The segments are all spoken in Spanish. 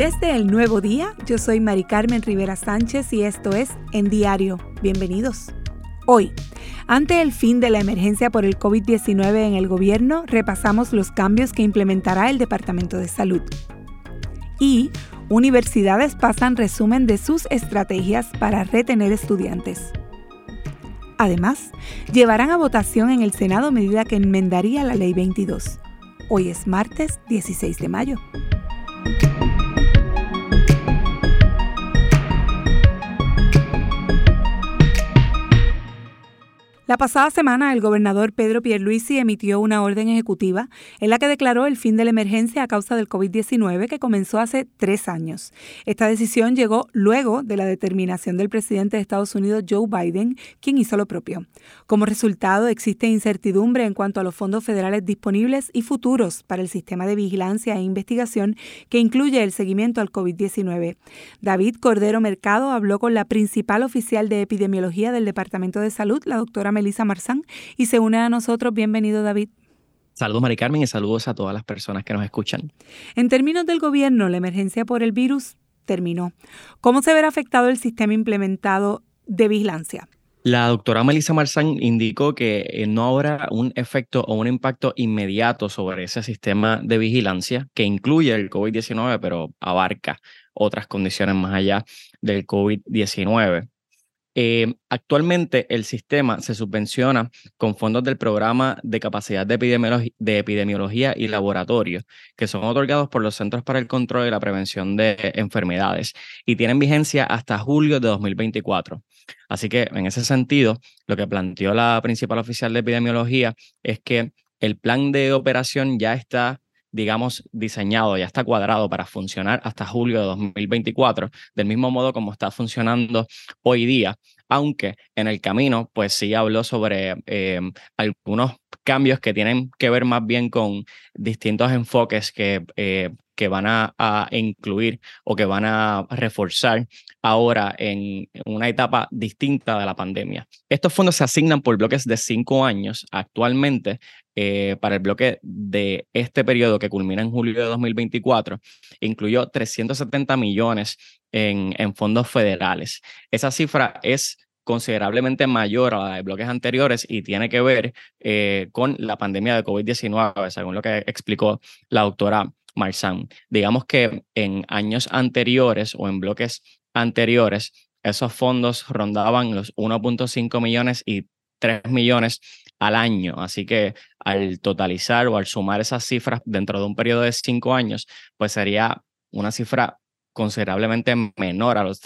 Desde el nuevo día, yo soy Mari Carmen Rivera Sánchez y esto es En Diario. Bienvenidos. Hoy, ante el fin de la emergencia por el COVID-19 en el gobierno, repasamos los cambios que implementará el Departamento de Salud. Y universidades pasan resumen de sus estrategias para retener estudiantes. Además, llevarán a votación en el Senado medida que enmendaría la Ley 22. Hoy es martes 16 de mayo. La pasada semana, el gobernador Pedro Pierluisi emitió una orden ejecutiva en la que declaró el fin de la emergencia a causa del COVID-19 que comenzó hace 3 años. Esta decisión llegó luego de la determinación del presidente de Estados Unidos, Joe Biden, quien hizo lo propio. Como resultado, existe incertidumbre en cuanto a los fondos federales disponibles y futuros para el sistema de vigilancia e investigación que incluye el seguimiento al COVID-19. David Cordero Mercado habló con la principal oficial de epidemiología del Departamento de Salud, la doctora Melissa Marzán, y se une a nosotros. Bienvenido, David. Saludos, Mari Carmen, y saludos a todas las personas que nos escuchan. En términos del gobierno, la emergencia por el virus terminó. ¿Cómo se verá afectado el sistema implementado de vigilancia? La doctora Melissa Marzán indicó que no habrá un efecto o un impacto inmediato sobre ese sistema de vigilancia que incluye el COVID-19, pero abarca otras condiciones más allá del COVID-19. Actualmente el sistema se subvenciona con fondos del Programa de Capacidad de Epidemiología y Laboratorio, que son otorgados por los Centros para el Control y la Prevención de Enfermedades y tienen vigencia hasta julio de 2024. Así que en ese sentido, lo que planteó la principal oficial de epidemiología es que el plan de operación ya está, digamos, diseñado, ya está cuadrado para funcionar hasta julio de 2024, del mismo modo como está funcionando hoy día, aunque en el camino, pues sí habló sobre algunos cambios que tienen que ver más bien con distintos enfoques que van a incluir o que van a reforzar ahora en una etapa distinta de la pandemia. Estos fondos se asignan por bloques de 5 años actualmente. Para el bloque de este periodo que culmina en julio de 2024, incluyó 370 millones en fondos federales. Esa cifra es considerablemente mayor a la de bloques anteriores y tiene que ver con la pandemia de COVID-19, según lo que explicó la doctora Marzán. Digamos que en años anteriores o en bloques anteriores, esos fondos rondaban los 1.5 millones y 3 millones al año. Así que al totalizar o al sumar esas cifras dentro de un periodo de 5 años, pues sería una cifra considerablemente menor a los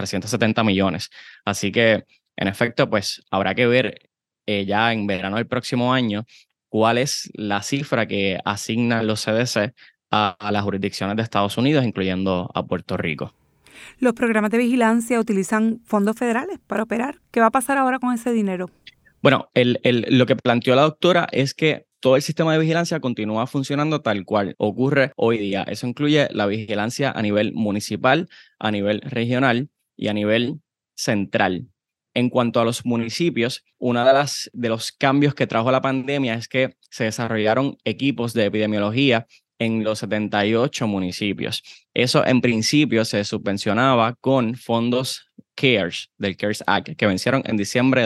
370 millones. Así que, en efecto, pues habrá que ver ya en verano del próximo año cuál es la cifra que asignan los CDC a las jurisdicciones de Estados Unidos, incluyendo a Puerto Rico. Los programas de vigilancia utilizan fondos federales para operar. ¿Qué va a pasar ahora con ese dinero? Bueno, lo que planteó la doctora es que todo el sistema de vigilancia continúa funcionando tal cual ocurre hoy día. Eso incluye la vigilancia a nivel municipal, a nivel regional y a nivel central. En cuanto a los municipios, uno de los cambios que trajo la pandemia es que se desarrollaron equipos de epidemiología en los 78 municipios. Eso en principio se subvencionaba con fondos CARES, del CARES Act, que vencieron en diciembre de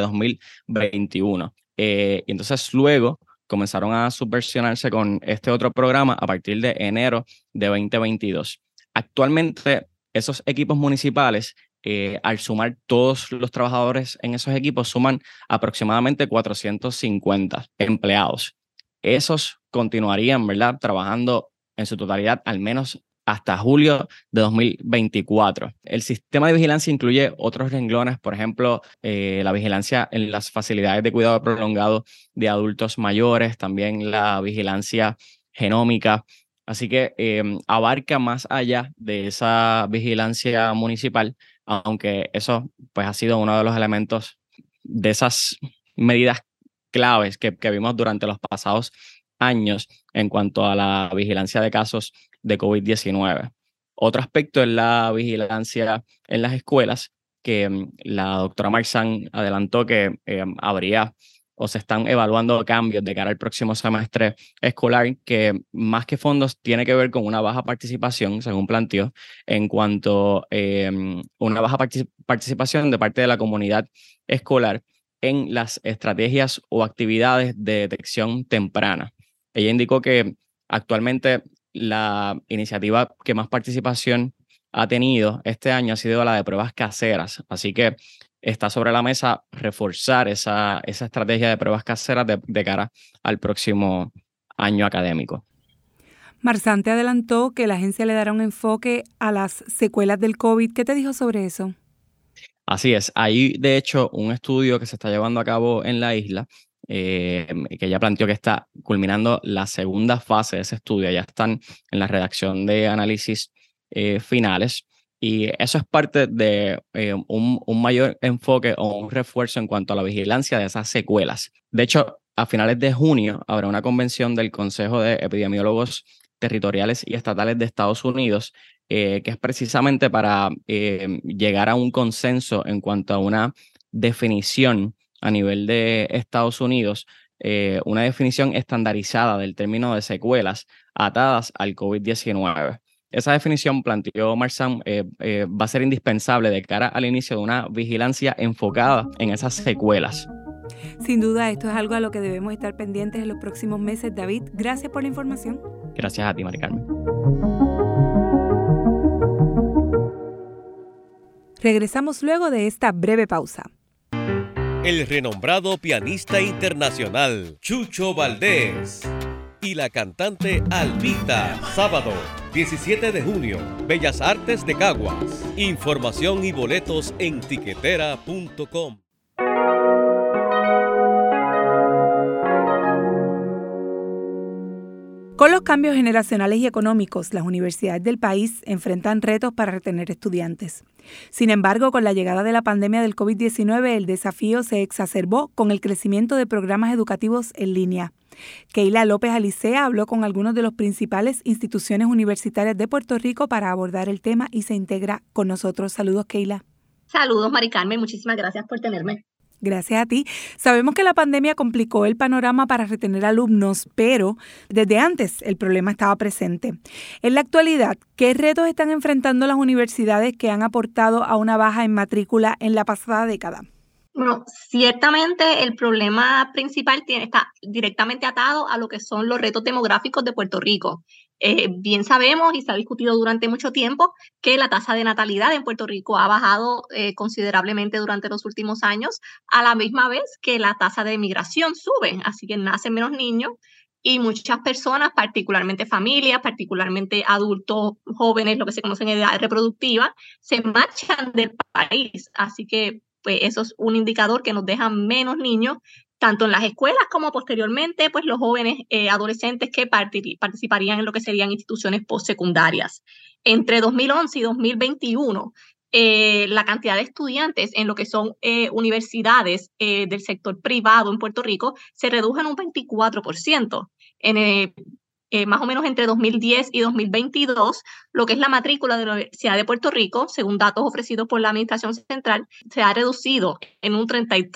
2021. Y entonces luego comenzaron a subvencionarse con este otro programa a partir de enero de 2022. Actualmente, esos equipos municipales, al sumar todos los trabajadores en esos equipos, suman aproximadamente 450 empleados. Esos continuarían, ¿verdad?, trabajando en su totalidad al menos hasta julio de 2024. El sistema de vigilancia incluye otros renglones, por ejemplo, la vigilancia en las facilidades de cuidado prolongado de adultos mayores, también la vigilancia genómica. Así que abarca más allá de esa vigilancia municipal, aunque eso pues, ha sido uno de los elementos de esas medidas claves que vimos durante los pasados años en cuanto a la vigilancia de casos de COVID-19. Otro aspecto es la vigilancia en las escuelas, que la doctora Marzán adelantó que habría o se están evaluando cambios de cara al próximo semestre escolar, que más que fondos tiene que ver con una baja participación, según planteó, en cuanto a una baja participación de parte de la comunidad escolar en las estrategias o actividades de detección temprana. Ella indicó que actualmente la iniciativa que más participación ha tenido este año ha sido la de pruebas caseras, así que está sobre la mesa reforzar esa estrategia de pruebas caseras de cara al próximo año académico. Marzán te adelantó que la agencia le dará un enfoque a las secuelas del COVID. ¿Qué te dijo sobre eso? Así es, hay de hecho un estudio que se está llevando a cabo en la isla, que ya planteó que está culminando la segunda fase de ese estudio, ya están en la redacción de análisis finales, y eso es parte de un mayor enfoque o un refuerzo en cuanto a la vigilancia de esas secuelas. De hecho, a finales de junio habrá una convención del Consejo de Epidemiólogos Territoriales y Estatales de Estados Unidos, que es precisamente para llegar a un consenso en cuanto a una definición a nivel de Estados Unidos, una definición estandarizada del término de secuelas atadas al COVID-19. Esa definición, planteó Marzán, va a ser indispensable de cara al inicio de una vigilancia enfocada en esas secuelas. Sin duda, esto es algo a lo que debemos estar pendientes en los próximos meses. David, gracias por la información. Gracias a ti, Mari Carmen. Regresamos luego de esta breve pausa. El renombrado pianista internacional Chucho Valdés y la cantante Alvita, sábado 17 de junio, Bellas Artes de Caguas. Información y boletos en tiquetera.com. Con los cambios generacionales y económicos, las universidades del país enfrentan retos para retener estudiantes. Sin embargo, con la llegada de la pandemia del COVID-19, el desafío se exacerbó con el crecimiento de programas educativos en línea. Keila López Alicea habló con algunos de los principales instituciones universitarias de Puerto Rico para abordar el tema y se integra con nosotros. Saludos, Keila. Saludos, Mari Carmen. Muchísimas gracias por tenerme. Gracias a ti. Sabemos que la pandemia complicó el panorama para retener alumnos, pero desde antes el problema estaba presente. En la actualidad, ¿qué retos están enfrentando las universidades que han aportado a una baja en matrícula en la pasada década? Bueno, ciertamente el problema principal está directamente atado a lo que son los retos demográficos de Puerto Rico. Bien sabemos y se ha discutido durante mucho tiempo que la tasa de natalidad en Puerto Rico ha bajado considerablemente durante los últimos años, a la misma vez que la tasa de migración sube, así que nacen menos niños y muchas personas, particularmente familias, particularmente adultos jóvenes, lo que se conoce en edad reproductiva, se marchan del país, así que pues eso es un indicador que nos deja menos niños, tanto en las escuelas como posteriormente, pues los jóvenes adolescentes que participarían en lo que serían instituciones postsecundarias. Entre 2011 y 2021, la cantidad de estudiantes en lo que son universidades del sector privado en Puerto Rico se redujo en un 24%. Más o menos entre 2010 y 2022, lo que es la matrícula de la Universidad de Puerto Rico, según datos ofrecidos por la Administración Central, se ha reducido en un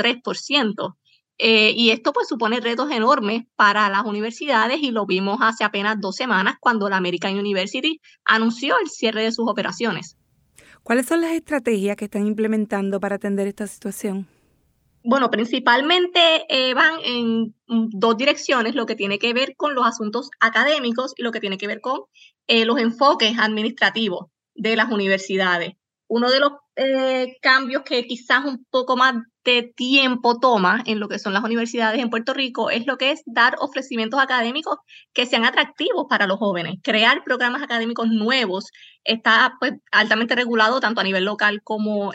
33%. Y esto pues supone retos enormes para las universidades y lo vimos hace apenas 2 semanas cuando la American University anunció el cierre de sus operaciones. ¿Cuáles son las estrategias que están implementando para atender esta situación? Bueno, principalmente van en 2 direcciones, lo que tiene que ver con los asuntos académicos y lo que tiene que ver con los enfoques administrativos de las universidades. Uno de los cambios que quizás un poco más de tiempo toma en lo que son las universidades en Puerto Rico es lo que es dar ofrecimientos académicos que sean atractivos para los jóvenes. Crear programas académicos nuevos está pues, altamente regulado tanto a nivel local como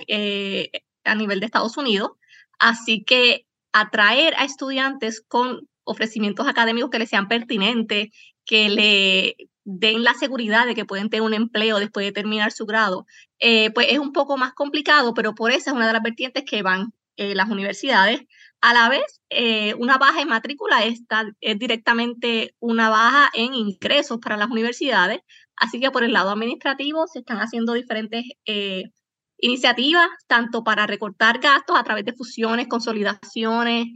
a nivel de Estados Unidos. Así que atraer a estudiantes con ofrecimientos académicos que les sean pertinentes, que le den la seguridad de que pueden tener un empleo después de terminar su grado, pues es un poco más complicado, pero por eso es una de las vertientes que van las universidades. A la vez, una baja en matrícula es directamente una baja en ingresos para las universidades, así que por el lado administrativo se están haciendo diferentes iniciativas, tanto para recortar gastos a través de fusiones, consolidaciones,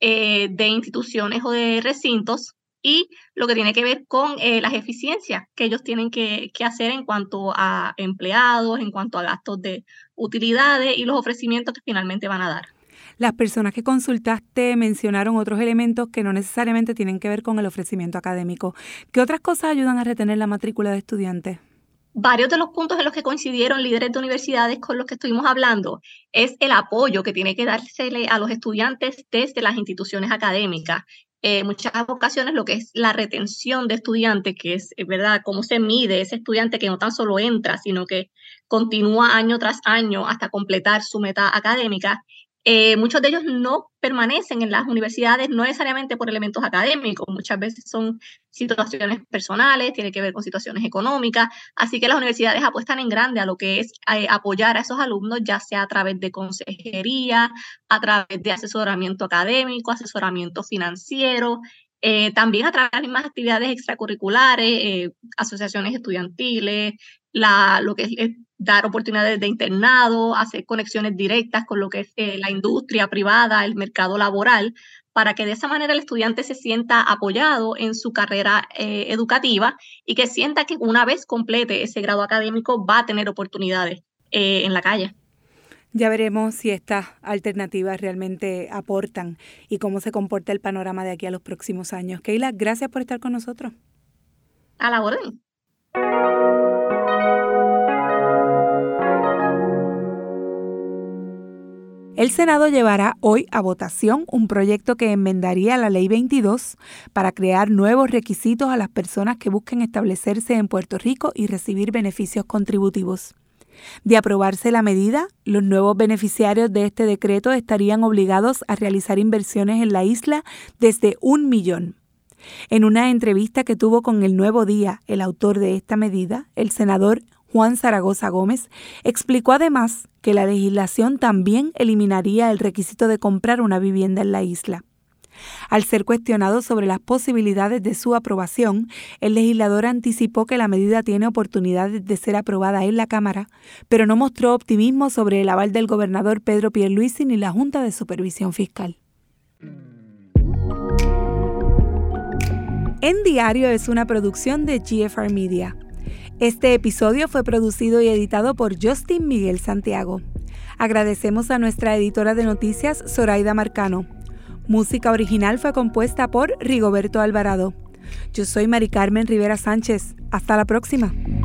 de instituciones o de recintos, y lo que tiene que ver con las eficiencias que ellos tienen que hacer en cuanto a empleados, en cuanto a gastos de utilidades y los ofrecimientos que finalmente van a dar. Las personas que consultaste mencionaron otros elementos que no necesariamente tienen que ver con el ofrecimiento académico. ¿Qué otras cosas ayudan a retener la matrícula de estudiantes? Varios de los puntos en los que coincidieron líderes de universidades con los que estuvimos hablando es el apoyo que tiene que dársele a los estudiantes desde las instituciones académicas. Muchas ocasiones lo que es la retención de estudiantes, que es, ¿verdad?, cómo se mide ese estudiante que no tan solo entra, sino que continúa año tras año hasta completar su meta académica. Muchos de ellos no permanecen en las universidades, no necesariamente por elementos académicos, muchas veces son situaciones personales, tiene que ver con situaciones económicas, así que las universidades apuestan en grande a lo que es apoyar a esos alumnos, ya sea a través de consejería, a través de asesoramiento académico, asesoramiento financiero, también a través de las mismas actividades extracurriculares, asociaciones estudiantiles, lo que es dar oportunidades de internado, hacer conexiones directas con lo que es la industria privada, el mercado laboral, para que de esa manera el estudiante se sienta apoyado en su carrera educativa y que sienta que una vez complete ese grado académico va a tener oportunidades en la calle. Ya veremos si estas alternativas realmente aportan y cómo se comporta el panorama de aquí a los próximos años. Keila, gracias por estar con nosotros. A la orden. El Senado llevará hoy a votación un proyecto que enmendaría la Ley 22 para crear nuevos requisitos a las personas que busquen establecerse en Puerto Rico y recibir beneficios contributivos. De aprobarse la medida, los nuevos beneficiarios de este decreto estarían obligados a realizar inversiones en la isla desde $1 millón. En una entrevista que tuvo con El Nuevo Día, el autor de esta medida, el senador Juan Zaragoza Gómez, explicó además que la legislación también eliminaría el requisito de comprar una vivienda en la isla. Al ser cuestionado sobre las posibilidades de su aprobación, el legislador anticipó que la medida tiene oportunidades de ser aprobada en la Cámara, pero no mostró optimismo sobre el aval del gobernador Pedro Pierluisi ni la Junta de Supervisión Fiscal. En Diario es una producción de GFR Media. Este episodio fue producido y editado por Justin Miguel Santiago. Agradecemos a nuestra editora de noticias, Zoraida Marcano. Música original fue compuesta por Rigoberto Alvarado. Yo soy Mari Carmen Rivera Sánchez. Hasta la próxima.